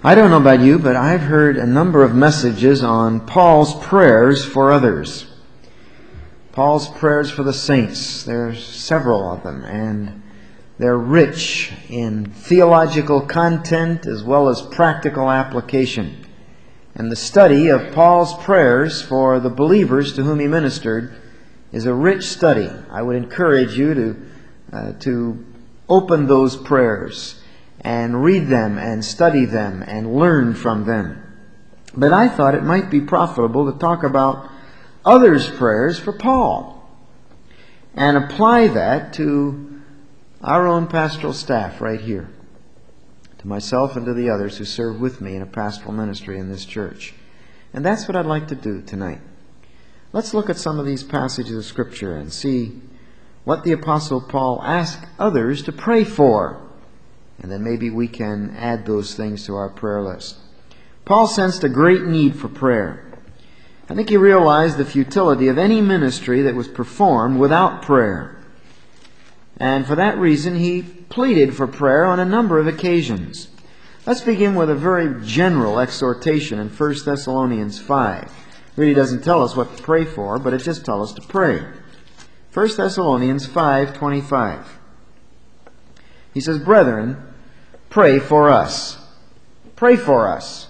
I don't know about you, but I've heard a number of messages on Paul's prayers for others. Paul's prayers for the saints. There's several of them, and they're rich in theological content as well as practical application. And the study of Paul's prayers for the believers to whom he ministered is a rich study. I would encourage you to open those prayers and read them and study them and learn from them. But I thought it might be profitable to talk about others' prayers for Paul and apply that to our own pastoral staff right here, to myself and to the others who serve with me in a pastoral ministry in this church. And that's what I'd like to do tonight. Let's look at some of these passages of Scripture and see what the Apostle Paul asked others to pray for. And then maybe we can add those things to our prayer list. Paul sensed a great need for prayer. I think he realized the futility of any ministry that was performed without prayer. And for that reason, he pleaded for prayer on a number of occasions. Let's begin with a very general exhortation in 1 Thessalonians 5. It really doesn't tell us what to pray for, but it just tells us to pray. 1 Thessalonians 5:25. He says, "Brethren, pray for us." Pray for us.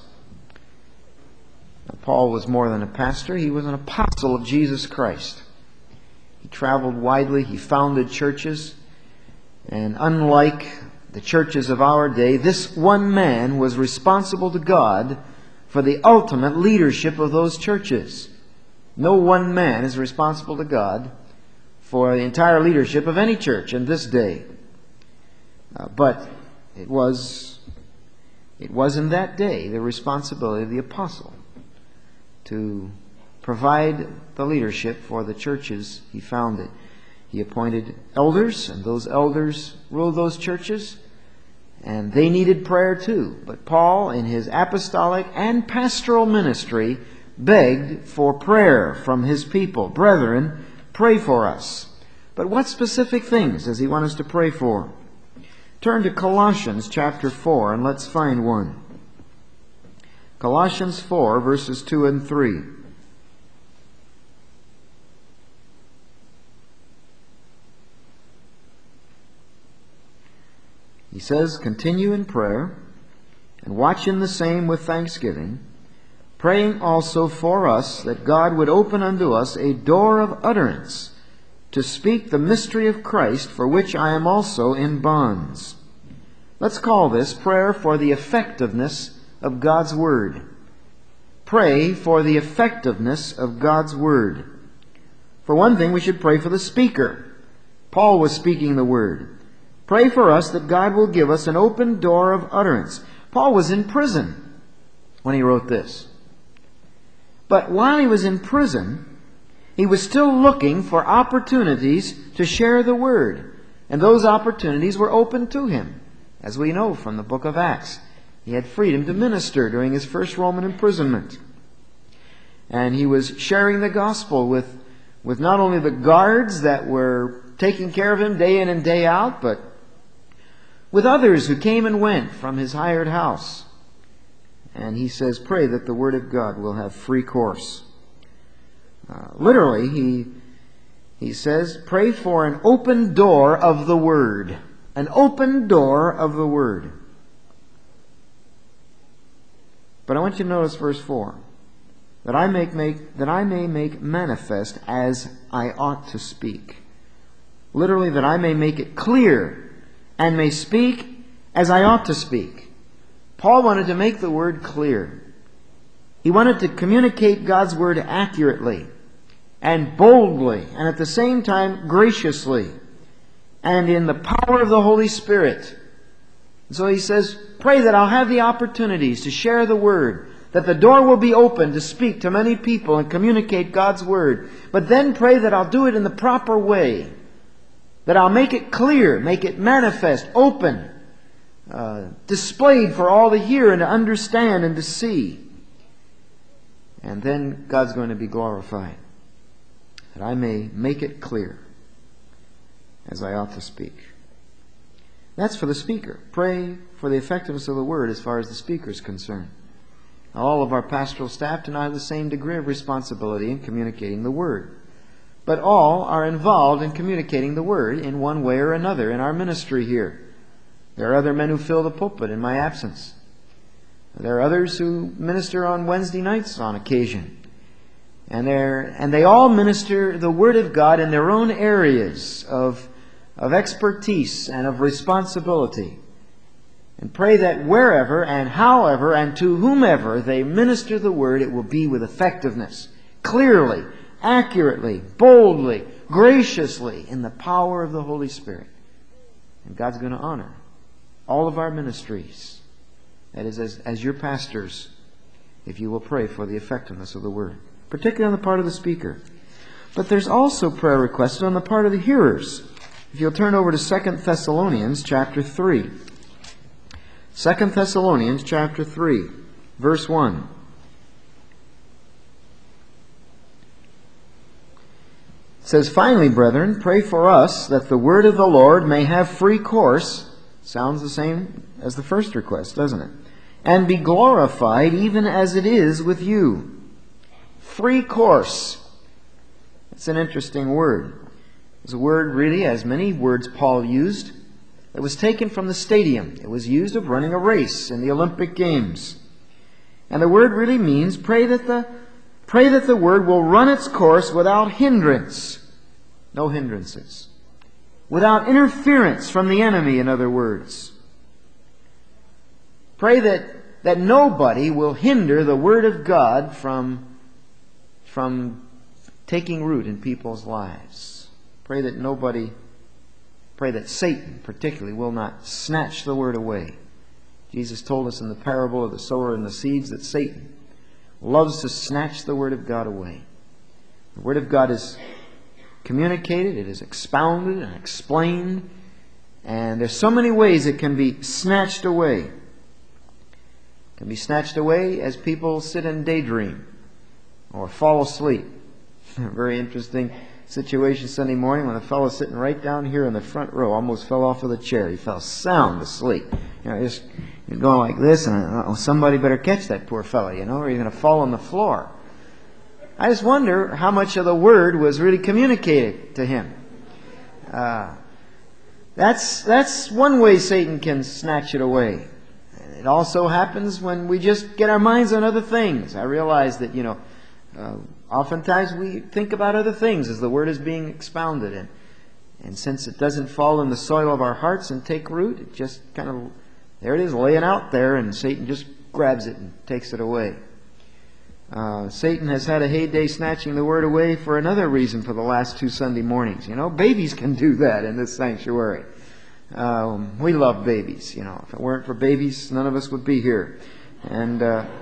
Now, Paul was more than a pastor. He was an apostle of Jesus Christ. He traveled widely. He founded churches. And unlike the churches of our day, this one man was responsible to God for the ultimate leadership of those churches. No one man is responsible to God for the entire leadership of any church in this day. But it was in that day the responsibility of the apostle to provide the leadership for the churches he founded. He appointed elders, and those elders ruled those churches, and they needed prayer too. But Paul, in his apostolic and pastoral ministry, begged for prayer from his people. Brethren, pray for us. But what specific things does he want us to pray for? Turn to Colossians chapter 4 and let's find one. Colossians 4 verses 2 and 3. He says, "Continue in prayer, and watch in the same with thanksgiving, praying also for us that God would open unto us a door of utterance, to speak the mystery of Christ, for which I am also in bonds." Let's call this prayer for the effectiveness of God's Word. Pray for the effectiveness of God's Word. For one thing, we should pray for the speaker. Paul was speaking the Word. Pray for us that God will give us an open door of utterance. Paul was in prison when he wrote this. But while he was in prison, he was still looking for opportunities to share the Word. And those opportunities were open to him. As we know from the book of Acts, he had freedom to minister during his first Roman imprisonment. And he was sharing the gospel with not only the guards that were taking care of him day in and day out, but with others who came and went from his hired house. And he says, pray that the Word of God will have free course. Literally, he says, pray for an open door of the Word. An open door of the Word. But I want you to notice verse 4. That I may make manifest as I ought to speak. Literally, that I may make it clear and may speak as I ought to speak. Paul wanted to make the Word clear. He wanted to communicate God's Word accurately and boldly and at the same time graciously and in the power of the Holy Spirit. So he says, pray that I'll have the opportunities to share the Word, that the door will be open to speak to many people and communicate God's Word. But then pray that I'll do it in the proper way, that I'll make it clear, make it manifest, open, displayed for all to hear and to understand and to see. And then God's going to be glorified, that I may make it clear as I ought to speak. That's for the speaker. Pray for the effectiveness of the Word as far as the speaker is concerned. All of our pastoral staff do not have the same degree of responsibility in communicating the Word. But all are involved in communicating the Word in one way or another in our ministry here. There are other men who fill the pulpit in my absence. There are others who minister on Wednesday nights on occasion. And they all minister the Word of God in their own areas of expertise and of responsibility. And pray that wherever and however and to whomever they minister the Word, it will be with effectiveness, clearly, accurately, boldly, graciously, in the power of the Holy Spirit. And God's going to honor all of our ministries. That is, as your pastors, if you will pray for the effectiveness of the Word, particularly on the part of the speaker. But there's also prayer requested on the part of the hearers. If you'll turn over to 2 Thessalonians chapter 3. 2 Thessalonians chapter 3, verse 1. It says, "Finally, brethren, pray for us that the word of the Lord may have free course." Sounds the same as the first request, doesn't it? "And be glorified even as it is with you." Free course. It's an interesting word. It's a word really, as many words Paul used, that was taken from the stadium. It was used of running a race in the Olympic Games. And the word really means pray that the word will run its course without hindrance. No hindrances. Without interference from the enemy, in other words. Pray that nobody will hinder the Word of God from taking root in people's lives. Pray that Satan particularly will not snatch the Word away. Jesus told us in the parable of the sower and the seeds that Satan loves to snatch the Word of God away. The Word of God is communicated, it is expounded and explained, and there's so many ways it can be snatched away. It can be snatched away as people sit and daydream or fall asleep. A very interesting situation Sunday morning when a fellow sitting right down here in the front row almost fell off of the chair. He fell sound asleep. Just going like this, and somebody better catch that poor fellow, or he's going to fall on the floor. I just wonder how much of the Word was really communicated to him. That's one way Satan can snatch it away. It also happens when we just get our minds on other things. I realize that, oftentimes we think about other things as the Word is being expounded. And since it doesn't fall in the soil of our hearts and take root, it just kind of, there it is laying out there, and Satan just grabs it and takes it away. Satan has had a heyday snatching the Word away for another reason for the last 2 Sunday mornings. Babies can do that in this sanctuary. We love babies. If it weren't for babies, none of us would be here. And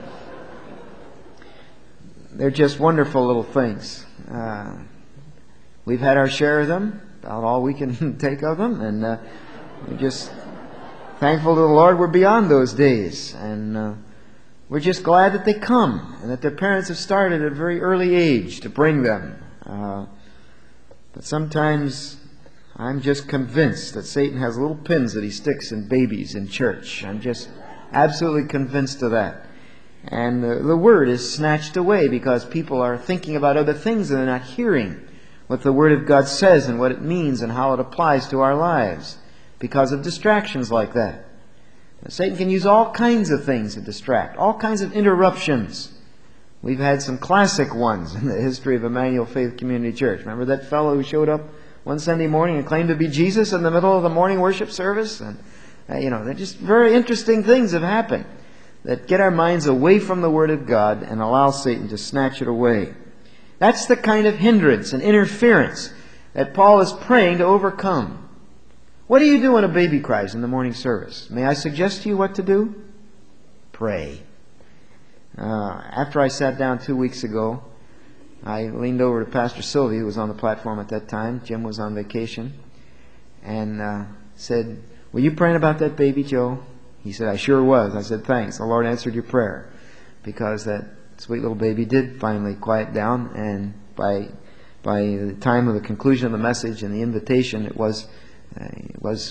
they're just wonderful little things. We've had our share of them, about all we can take of them, and we're just thankful to the Lord we're beyond those days. And we're just glad that they come and that their parents have started at a very early age to bring them. But sometimes I'm just convinced that Satan has little pins that he sticks in babies in church. I'm just absolutely convinced of that. And the Word is snatched away because people are thinking about other things and they're not hearing what the Word of God says and what it means and how it applies to our lives because of distractions like that. Satan can use all kinds of things to distract, all kinds of interruptions. We've had some classic ones in the history of Emmanuel Faith Community Church. Remember that fellow who showed up one Sunday morning and claimed to be Jesus in the middle of the morning worship service? And they're just very interesting things have happened that get our minds away from the Word of God and allow Satan to snatch it away. That's the kind of hindrance and interference that Paul is praying to overcome. What do you do when a baby cries in the morning service? May I suggest to you what to do? Pray. After I sat down 2 weeks ago, I leaned over to Pastor Sylvie, who was on the platform at that time. Jim was on vacation. And said, "Were you praying about that baby, Joe?" He said, "I sure was." I said, "Thanks. The Lord answered your prayer." Because that sweet little baby did finally quiet down. And by the time of the conclusion of the message and the invitation, it was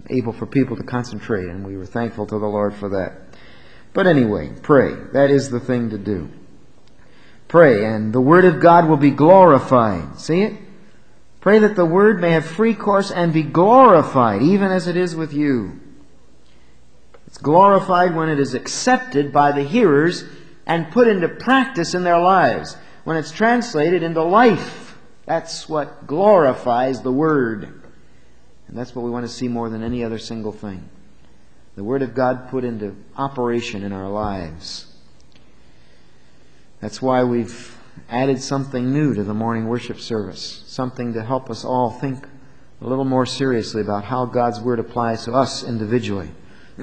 able for people to concentrate, and we were thankful to the Lord for that. But anyway, pray. That is the thing to do. Pray, and the Word of God will be glorified. See it? Pray that the Word may have free course and be glorified, even as it is with you. It's glorified when it is accepted by the hearers and put into practice in their lives. When it's translated into life, that's what glorifies the Word. And that's what we want to see more than any other single thing. The Word of God put into operation in our lives. That's why we've added something new to the morning worship service. Something to help us all think a little more seriously about how God's Word applies to us individually.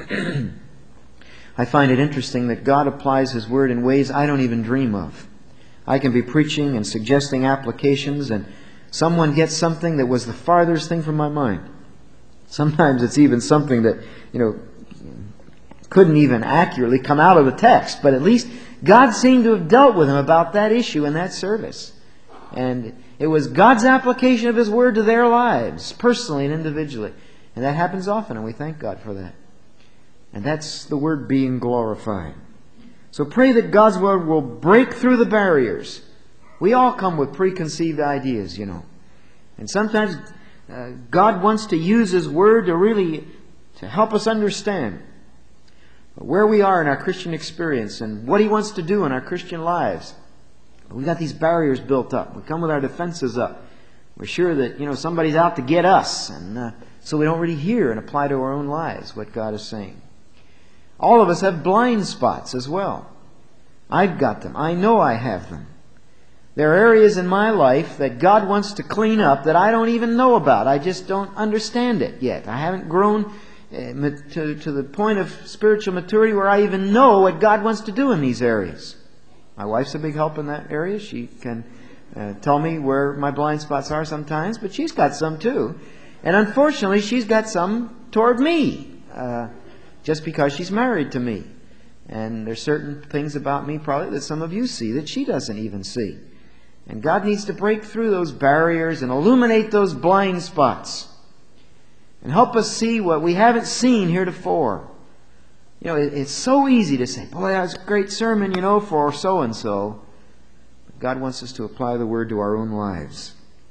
I find it interesting that God applies His Word in ways I don't even dream of. I can be preaching and suggesting applications, and someone gets something that was the farthest thing from my mind. Sometimes it's even something that, couldn't even accurately come out of the text, but at least God seemed to have dealt with him about that issue in that service. And it was God's application of His Word to their lives, personally and individually. And that happens often, and we thank God for that. And that's the Word being glorified. So pray that God's Word will break through the barriers. We all come with preconceived ideas, And sometimes God wants to use His Word to help us understand where we are in our Christian experience and what He wants to do in our Christian lives. We've got these barriers built up. We come with our defenses up. We're sure that, somebody's out to get us. And so we don't really hear and apply to our own lives what God is saying. All of us have blind spots as well. I've got them. I know I have them. There are areas in my life that God wants to clean up that I don't even know about. I just don't understand it yet. I haven't grown to the point of spiritual maturity where I even know what God wants to do in these areas. My wife's a big help in that area. She can tell me where my blind spots are sometimes, but she's got some too. And unfortunately, she's got some toward me, just because she's married to me. And there's certain things about me probably that some of you see that she doesn't even see. And God needs to break through those barriers and illuminate those blind spots. And help us see what we haven't seen heretofore. It's so easy to say, boy, that was a great sermon, for so-and-so. But God wants us to apply the Word to our own lives.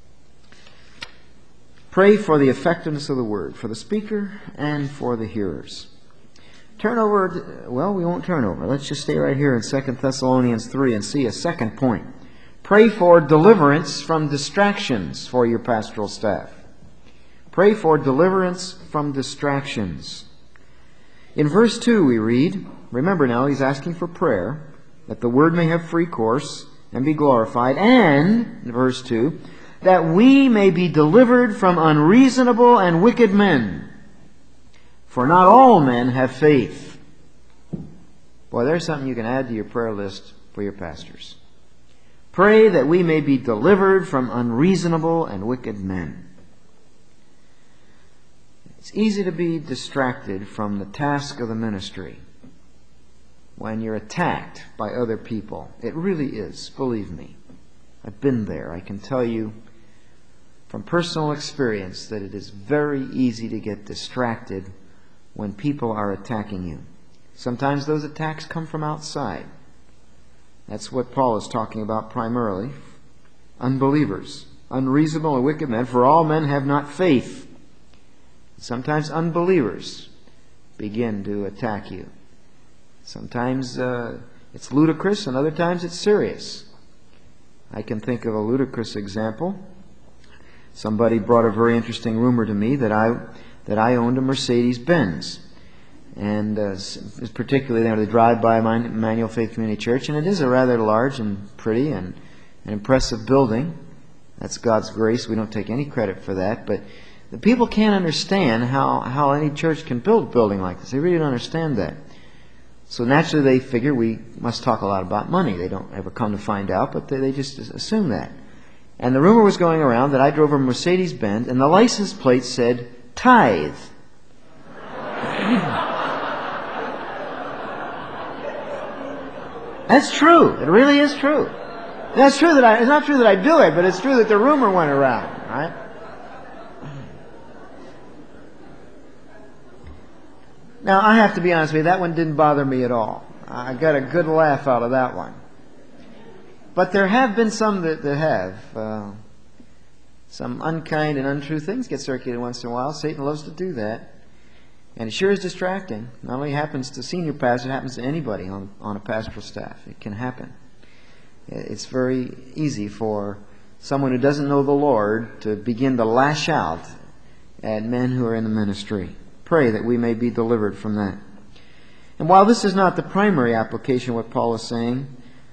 Pray for the effectiveness of the Word, for the speaker and for the hearers. Turn over, we won't turn over. Let's just stay right here in 2 Thessalonians 3 and see a second point. Pray for deliverance from distractions for your pastoral staff. Pray for deliverance from distractions. In verse 2 we read, remember now he's asking for prayer, that the Word may have free course and be glorified, and, in verse 2, that we may be delivered from unreasonable and wicked men. For not all men have faith. Boy, there's something you can add to your prayer list for your pastors. Pray that we may be delivered from unreasonable and wicked men. It's easy to be distracted from the task of the ministry when you're attacked by other people. It really is, believe me. I've been there. I can tell you from personal experience that it is very easy to get distracted when people are attacking you. Sometimes those attacks come from outside. That's what Paul is talking about primarily. Unbelievers, unreasonable and wicked men, for all men have not faith. Sometimes unbelievers begin to attack you. Sometimes it's ludicrous and other times it's serious. I can think of a ludicrous example. Somebody brought a very interesting rumor to me that I owned a Mercedes-Benz. And particularly they drive by Emmanuel Faith Community Church, and it is a rather large and pretty and an impressive building. That's God's grace. We don't take any credit for that. But the people can't understand how any church can build a building like this. They really don't understand that. So naturally they figure we must talk a lot about money. They don't ever come to find out, but they just assume that. And the rumor was going around that I drove a Mercedes-Benz, and the license plate said, tithe. That's true. It really is true. That's true it's not true that I do it, but it's true that the rumor went around, right? Now, I have to be honest with you, that one didn't bother me at all. I got a good laugh out of that one. But there have been some that have. Some unkind and untrue things get circulated once in a while. Satan loves to do that. And it sure is distracting. Not only happens to senior pastors, it happens to anybody on a pastoral staff. It can happen. It's very easy for someone who doesn't know the Lord to begin to lash out at men who are in the ministry. Pray that we may be delivered from that. And while this is not the primary application of what Paul is saying,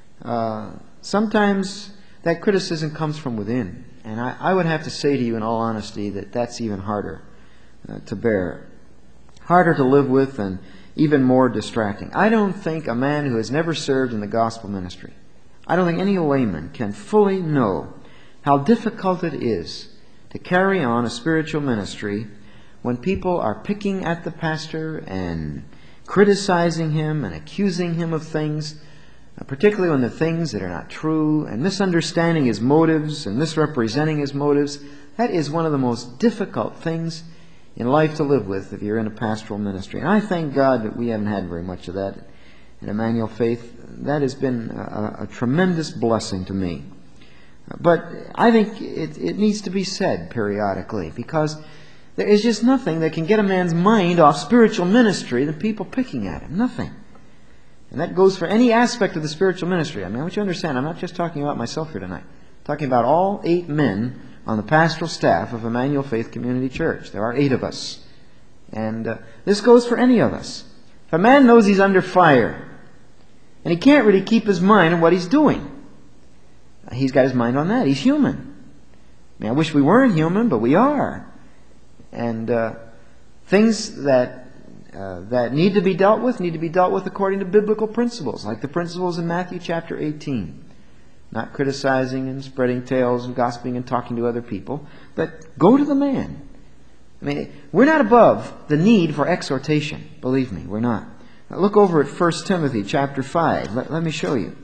sometimes that criticism comes from within. And I would have to say to you in all honesty that that's even harder to bear. Harder to live with and even more distracting. I don't think a man who has never served in the gospel ministry, I don't think any layman can fully know how difficult it is to carry on a spiritual ministry when people are picking at the pastor and criticizing him and accusing him of things, particularly when they're things that are not true, and misunderstanding his motives and misrepresenting his motives. That is one of the most difficult things in life to live with if you're in a pastoral ministry. And I thank God that we haven't had very much of that in Emmanuel Faith. That has been a tremendous blessing to me. But I think it needs to be said periodically, because there is just nothing that can get a man's mind off spiritual ministry than people picking at him. Nothing. And that goes for any aspect of the spiritual ministry. I mean, I want you to understand, I'm not just talking about myself here tonight. I'm talking about all 8 men on the pastoral staff of Emmanuel Faith Community Church. There are 8 of us. And this goes for any of us. If a man knows he's under fire, and he can't really keep his mind on what he's doing, he's got his mind on that. He's human. I mean, I wish we weren't human, but we are. And things that need to be dealt with according to biblical principles, like the principles in Matthew chapter 18. Not criticizing and spreading tales and gossiping and talking to other people, but go to the man. I mean, we're not above the need for exhortation. Believe me, we're not. Now look over at 1 Timothy chapter 5. Let me show you.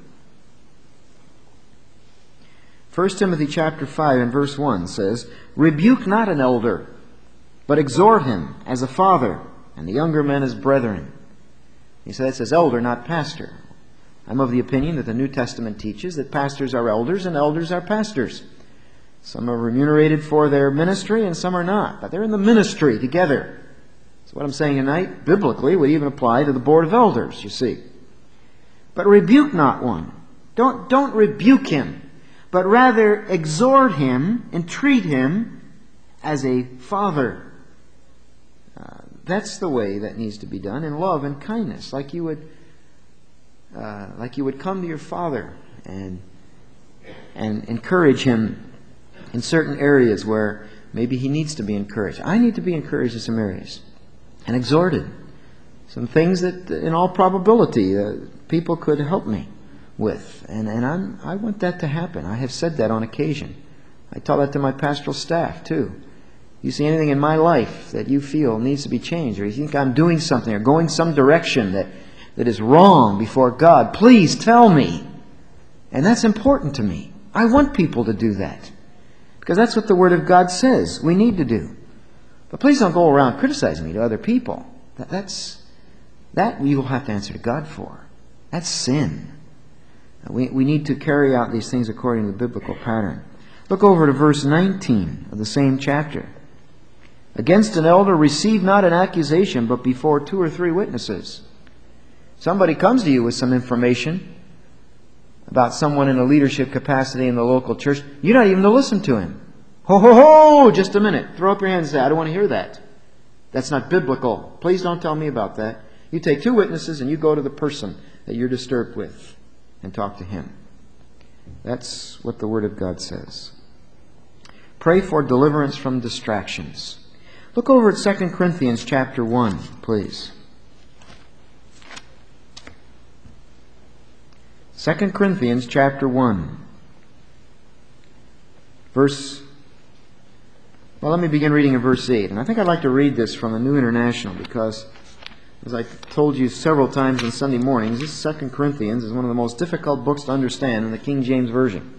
1 Timothy chapter 5 and verse 1 says, "Rebuke not an elder, but exhort him as a father, and the younger men as brethren." He says elder, not pastor. I'm of the opinion that the New Testament teaches that pastors are elders and elders are pastors. Some are remunerated for their ministry and some are not, but they're in the ministry together. So what I'm saying tonight, biblically, would even apply to the board of elders, you see. But rebuke not one. Don't rebuke him, but rather exhort him, entreat him as a father. That's the way that needs to be done, in love and kindness, like you would come to your father and encourage him in certain areas where maybe he needs to be encouraged. I need to be encouraged in some areas and exhorted. Some things that, in all probability, people could help me with, and I want that to happen. I have said that on occasion. I tell that to my pastoral staff too. You see anything in my life that you feel needs to be changed, or you think I'm doing something or going some direction that is wrong before God, please tell me. And that's important to me. I want people to do that, because that's what the Word of God says we need to do. But please don't go around criticizing me to other people. That you will have to answer to God for. That's sin. We need to carry out these things according to the biblical pattern. Look over to verse 19 of the same chapter. "Against an elder receive not an accusation, but before 2 or 3 witnesses." Somebody comes to you with some information about someone in a leadership capacity in the local church. You're not even to listen to him. Ho, ho, ho! Just a minute. Throw up your hands and say, "I don't want to hear that. That's not biblical. Please don't tell me about that." You take 2 witnesses and you go to the person that you're disturbed with and talk to him. That's what the Word of God says. Pray for deliverance from distractions. Look over at 2 Corinthians chapter 1, please. 2 Corinthians chapter 1. Let me begin reading in verse 8. And I think I'd like to read this from the New International, because, as I told you several times on Sunday mornings, this 2 Corinthians is one of the most difficult books to understand in the King James Version.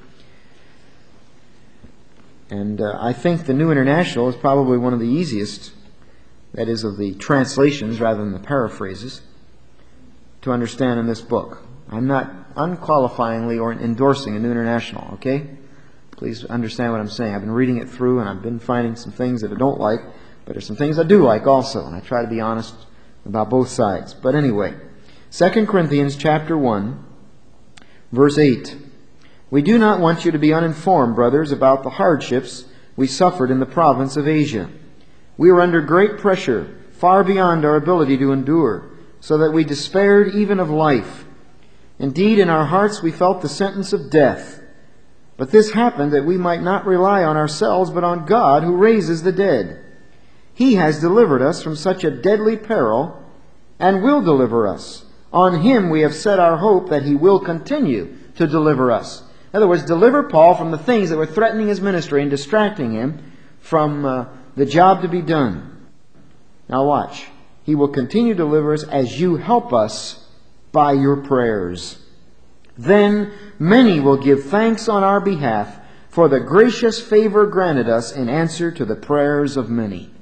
And I think the New International is probably one of the easiest that is of the translations rather than the paraphrases, to understand in this book. I'm not unqualifyingly or endorsing a New International, okay? Please understand what I'm saying. I've been reading it through and I've been finding some things that I don't like, but there's some things I do like also, and I try to be honest about both sides. But anyway, 2 Corinthians chapter 1, verse 8. We do not want you to be uninformed, brothers, about the hardships we suffered in the province of Asia. We were under great pressure, far beyond our ability to endure, so that we despaired even of life. Indeed, in our hearts we felt the sentence of death. But this happened that we might not rely on ourselves, but on God who raises the dead. He has delivered us from such a deadly peril, and will deliver us. On Him we have set our hope that He will continue to deliver us. In other words, deliver Paul from the things that were threatening his ministry and distracting him from the job to be done. Now watch. He will continue to deliver us as you help us by your prayers. Then many will give thanks on our behalf for the gracious favor granted us in answer to the prayers of many.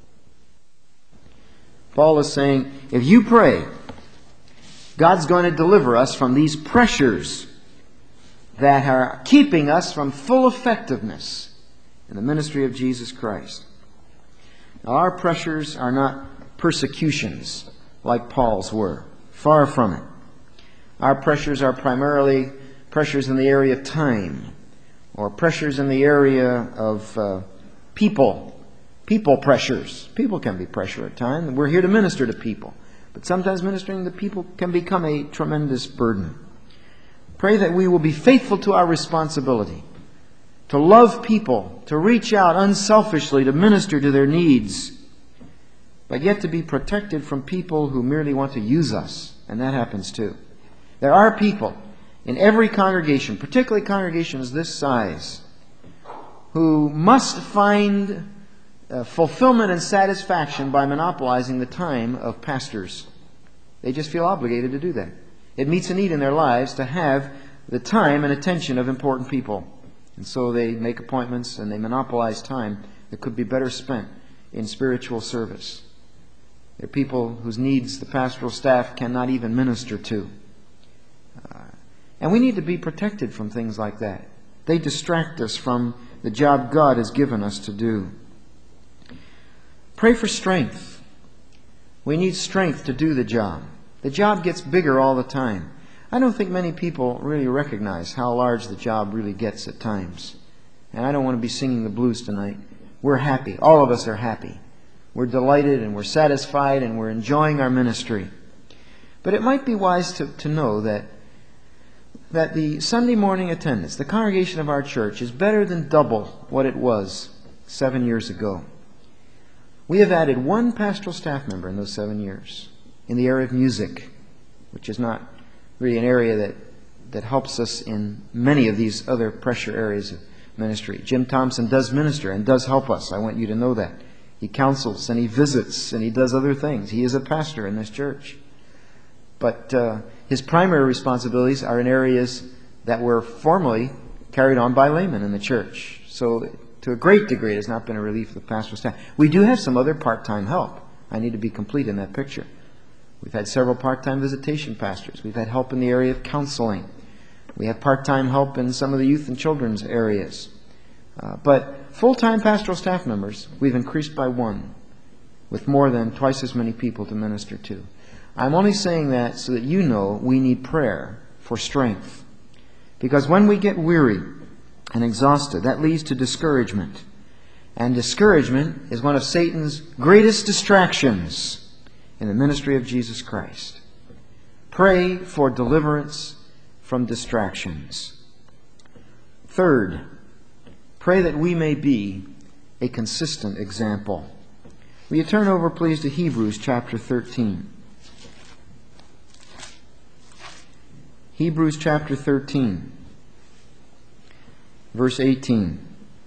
Paul is saying, if you pray, God's going to deliver us from these pressures that are keeping us from full effectiveness in the ministry of Jesus Christ. Now, our pressures are not persecutions like Paul's were. Far from it. Our pressures are primarily pressures in the area of time, or pressures in the area of people pressures. People can be pressure at times, and we're here to minister to people. But sometimes ministering to people can become a tremendous burden. Pray that we will be faithful to our responsibility, to love people, to reach out unselfishly, to minister to their needs, but yet to be protected from people who merely want to use us, and that happens too. There are people in every congregation, particularly congregations this size, who must find fulfillment and satisfaction by monopolizing the time of pastors. They just feel obligated to do that. It meets a need in their lives to have the time and attention of important people. And so they make appointments and they monopolize time that could be better spent in spiritual service. There are people whose needs the pastoral staff cannot even minister to. And we need to be protected from things like that. They distract us from the job God has given us to do. Pray for strength. We need strength to do the job. The job gets bigger all the time. I don't think many people really recognize how large the job really gets at times. And I don't want to be singing the blues tonight. We're happy. All of us are happy. We're delighted and we're satisfied and we're enjoying our ministry. But it might be wise to know that the Sunday morning attendance, the congregation of our church, is better than double what it was 7 years ago. We have added one pastoral staff member in those 7 years in the area of music, which is not really an area that helps us in many of these other pressure areas of ministry. Jim Thompson does minister and does help us. I want you to know that. He counsels and he visits and he does other things. He is a pastor in this church. But his primary responsibilities are in areas that were formerly carried on by laymen in the church. So to a great degree it has not been a relief of the pastoral staff. We do have some other part-time help. I need to be complete in that picture. We've had several part-time visitation pastors. We've had help in the area of counseling. We have part-time help in some of the youth and children's areas. But full-time pastoral staff members, we've increased by one, with more than twice as many people to minister to. I'm only saying that so that you know we need prayer for strength. Because when we get weary and exhausted, that leads to discouragement. And discouragement is one of Satan's greatest distractions in the ministry of Jesus Christ. Pray for deliverance from distractions. Third, pray that we may be a consistent example. Will you turn over, please, to Hebrews chapter 13. Hebrews chapter 13, verse 18.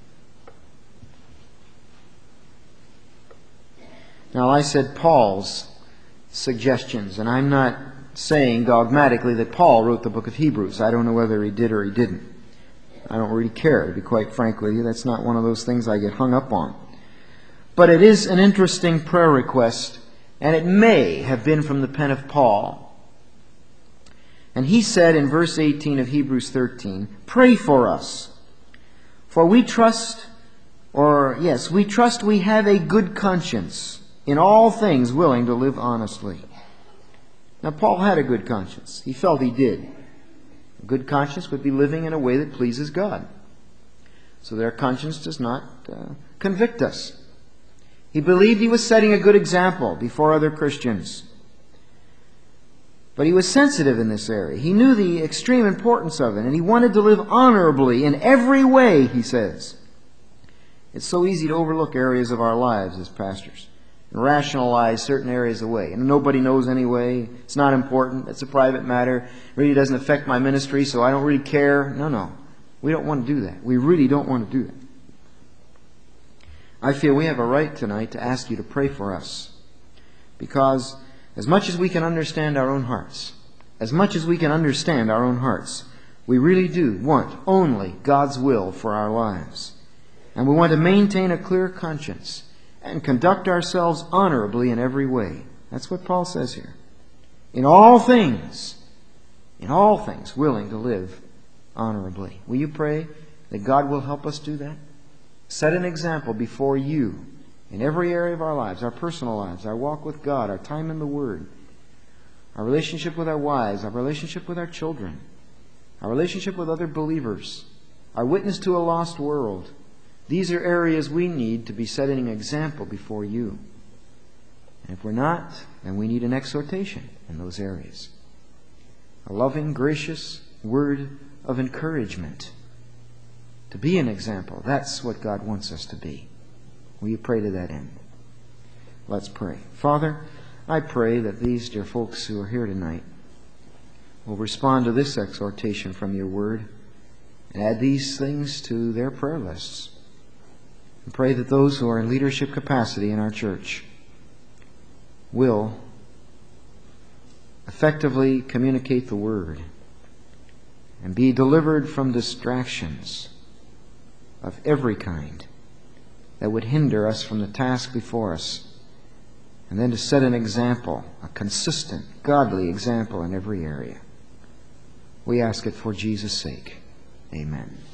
Now, I said Paul's suggestions, and I'm not saying dogmatically that Paul wrote the book of Hebrews. I don't know whether he did or he didn't. I don't really care, to be quite frank with you. That's not one of those things I get hung up on. But it is an interesting prayer request, and it may have been from the pen of Paul. And he said in verse 18 of Hebrews 13, "Pray for us, for we trust we have a good conscience, in all things willing to live honestly." Now, Paul had a good conscience. He felt he did. A good conscience would be living in a way that pleases God. So their conscience does not convict us. He believed he was setting a good example before other Christians. But he was sensitive in this area. He knew the extreme importance of it, and he wanted to live honorably in every way, he says. It's so easy to overlook areas of our lives as pastors and rationalize certain areas away. And nobody knows anyway. It's not important. It's a private matter. It really doesn't affect my ministry, so I don't really care. No. We don't want to do that. We really don't want to do that. I feel we have a right tonight to ask you to pray for us. Because as much as we can understand our own hearts, we really do want only God's will for our lives. And we want to maintain a clear conscience and conduct ourselves honorably in every way. That's what Paul says here. In all things, willing to live honorably. Will you pray that God will help us do that? Set an example before you in every area of our lives, our personal lives, our walk with God, our time in the Word, our relationship with our wives, our relationship with our children, our relationship with other believers, our witness to a lost world. These are areas we need to be setting an example before you. And if we're not, then we need an exhortation in those areas. A loving, gracious word of encouragement. To be an example. That's what God wants us to be. Will you pray to that end? Let's pray. Father, I pray that these dear folks who are here tonight will respond to this exhortation from your word and add these things to their prayer lists. And pray that those who are in leadership capacity in our church will effectively communicate the word and be delivered from distractions of every kind that would hinder us from the task before us, and then to set an example, a consistent, godly example in every area. We ask it for Jesus' sake. Amen.